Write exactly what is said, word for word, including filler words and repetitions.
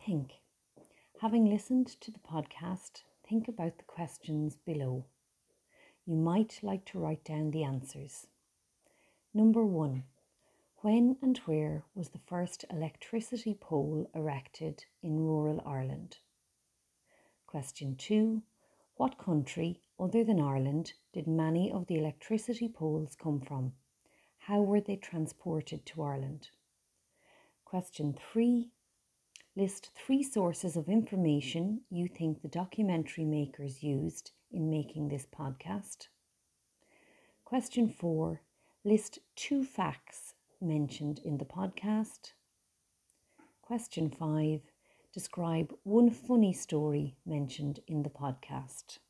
think? Having listened to the podcast, think about the questions below. You might like to write down the answers. Number one, when and where was the first electricity pole erected in rural Ireland? Question two, what country other than Ireland did many of the electricity poles come from? How were they transported to Ireland? Question three, list three sources of information you think the documentary makers used in making this podcast. Question four, list two facts mentioned in the podcast. Question five, describe one funny story mentioned in the podcast.